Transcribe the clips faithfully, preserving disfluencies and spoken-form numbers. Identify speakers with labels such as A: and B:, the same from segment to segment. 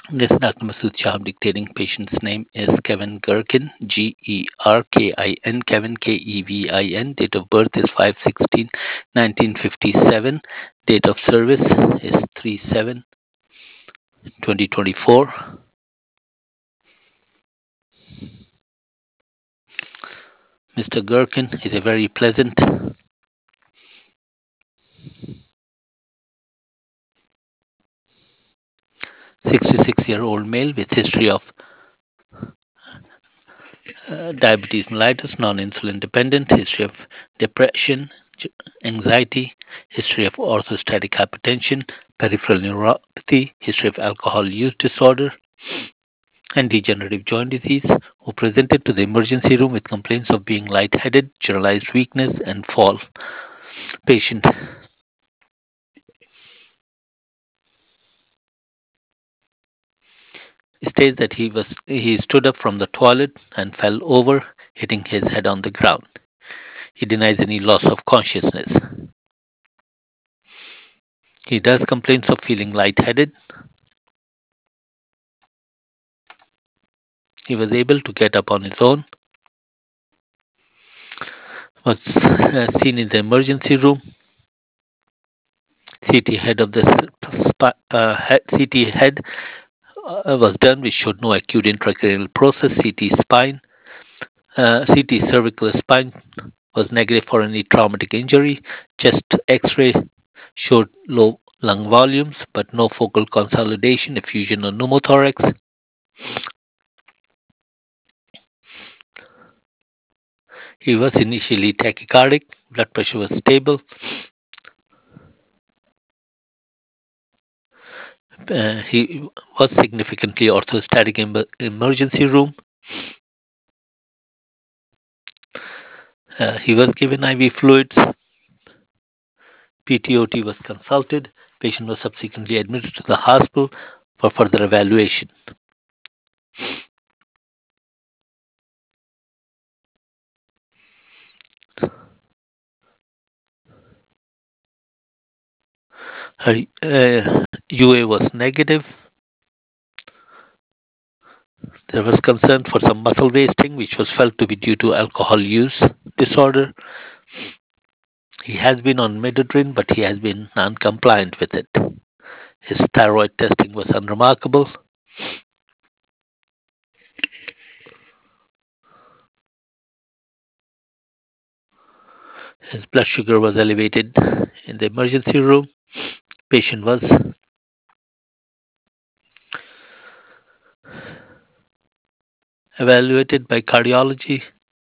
A: This Doctor Masood Shah dictating patient's name is Kevin Gherkin, G E R K I N, Kevin, K E V I N. Date of birth is five sixteen nineteen fifty-seven. Date of service is three seven twenty twenty-four. Mister Gherkin is a very pleasant sixty-six year old male with history of uh, diabetes mellitus, non insulin dependent, history of depression, j- anxiety, history of orthostatic hypertension, peripheral neuropathy, history of alcohol use disorder, and degenerative joint disease, who presented to the emergency room with complaints of being lightheaded, generalized weakness, and fall. Patient states that he was he stood up from the toilet and fell over, hitting his head on the ground. He denies any loss of consciousness. He does complains of feeling lightheaded. He was able to get up on his own, was uh, seen in the emergency room. C T head of the sp- uh, head, C T head uh, was done, which showed no acute intracranial process. C T spine, uh, C T cervical spine was negative for any traumatic injury. Chest X-ray showed low lung volumes, but no focal consolidation, effusion, or pneumothorax. He was initially tachycardic. Blood pressure was stable. Uh, he was significantly orthostatic in the emergency room. Uh, he was given I V fluids. P T O T was consulted. Patient was subsequently admitted to the hospital for further evaluation. Her uh, U A was negative. There was concern for some muscle wasting, which was felt to be due to alcohol use disorder. He has been on midodrine, but he has been non-compliant with it. His thyroid testing was unremarkable. His blood sugar was elevated in the emergency room. Patient was evaluated by cardiology.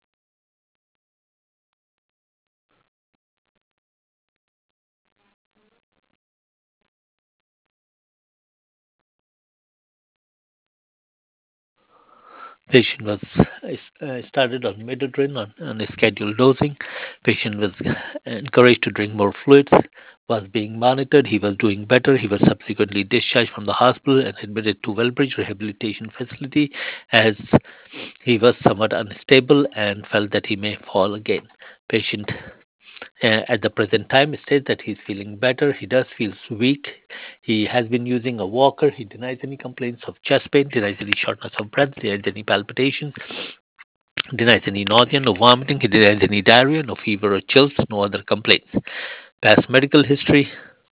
A: Patient was uh, started on midodrine on, on a scheduled dosing. Patient was encouraged to drink more fluids, was being monitored. He was doing better. He was subsequently discharged from the hospital and admitted to Wellbridge Rehabilitation Facility as he was somewhat unstable and felt that he may fall again. Patient uh, at the present time states that he's feeling better. He does feel weak. He has been using a walker. He denies any complaints of chest pain, denies any shortness of breath, denies any palpitations, denies any nausea, no vomiting. He denies any diarrhea, no fever or chills, no other complaints. Past medical history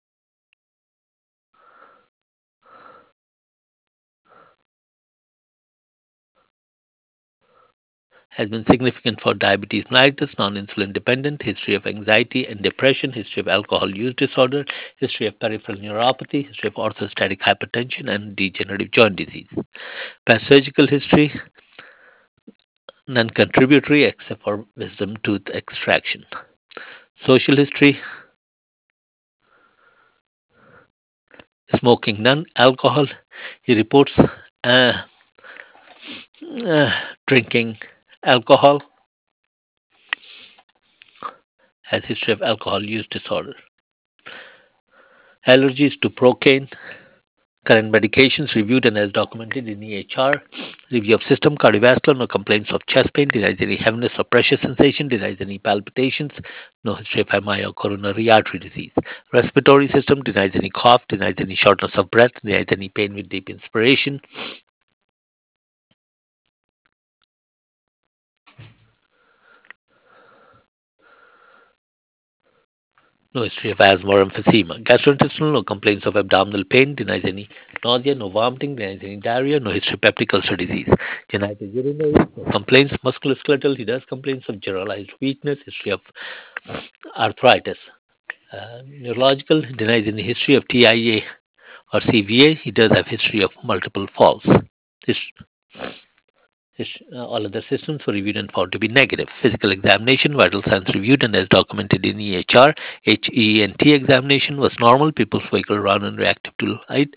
A: has been significant for diabetes mellitus, non-insulin dependent, history of anxiety and depression, history of alcohol use disorder, history of peripheral neuropathy, history of orthostatic hypertension and degenerative joint disease. Past surgical history, non-contributory except for wisdom tooth extraction. Social history, smoking none, alcohol. He reports uh, uh, drinking alcohol, has history of alcohol use disorder. Allergies to procaine, Current medications reviewed and as documented in E H R. Review of system cardiovascular, no complaints of chest pain, denies any heaviness or pressure sensation, denies any palpitations, no history of M I or coronary artery disease. Respiratory system denies any cough, denies any shortness of breath, denies any pain with deep inspiration, no history of asthma or emphysema. Gastrointestinal, no complaints of abdominal pain, denies any nausea, no vomiting, denies any diarrhea, no history of peptic ulcer disease. Genital urinary, no complaints. Musculoskeletal, he does complaints of generalized weakness, history of arthritis. Uh, neurological, denies any history of T I A or C V A, he does have history of multiple falls. His, his, uh, all other systems were reviewed and found to be negative. Physical examination, vital signs reviewed and as documented in E H R. H E N T examination was normal. People's vehicle round and reactive to light.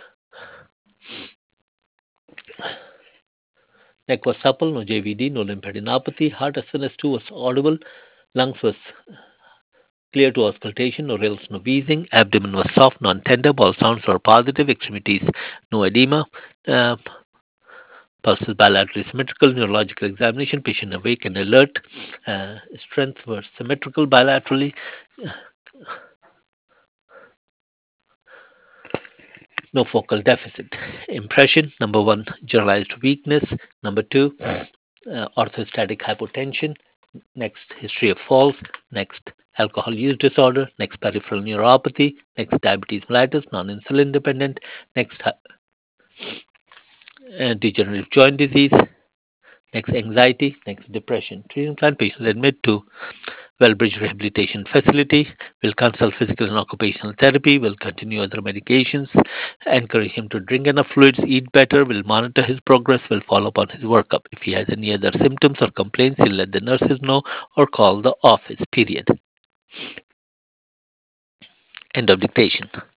A: Neck was supple, no J V D, no lymphadenopathy. Heart S N S two was audible. Lungs was clear to auscultation, no rills, no wheezing. Abdomen was soft, non-tender. All sounds were positive. Extremities, no edema. Uh, Pulse is bilaterally symmetrical. Neurological examination, patient awake and alert. Uh, strength were symmetrical bilaterally. No focal deficit. Impression number one, generalized weakness. Number two, uh, orthostatic hypotension. Next, history of falls. Next, alcohol use disorder. Next, peripheral neuropathy. Next, diabetes mellitus, non insulin dependent. Next, uh, degenerative joint disease. Next, anxiety. Next, depression. Treatment plan, patients admit to Wellbridge Rehabilitation Facility, will consult physical and occupational therapy, will continue other medications, encourage him to drink enough fluids, eat better, will monitor his progress, will follow up on his workup. If he has any other symptoms or complaints, he'll let the nurses know or call the office, period. End of dictation.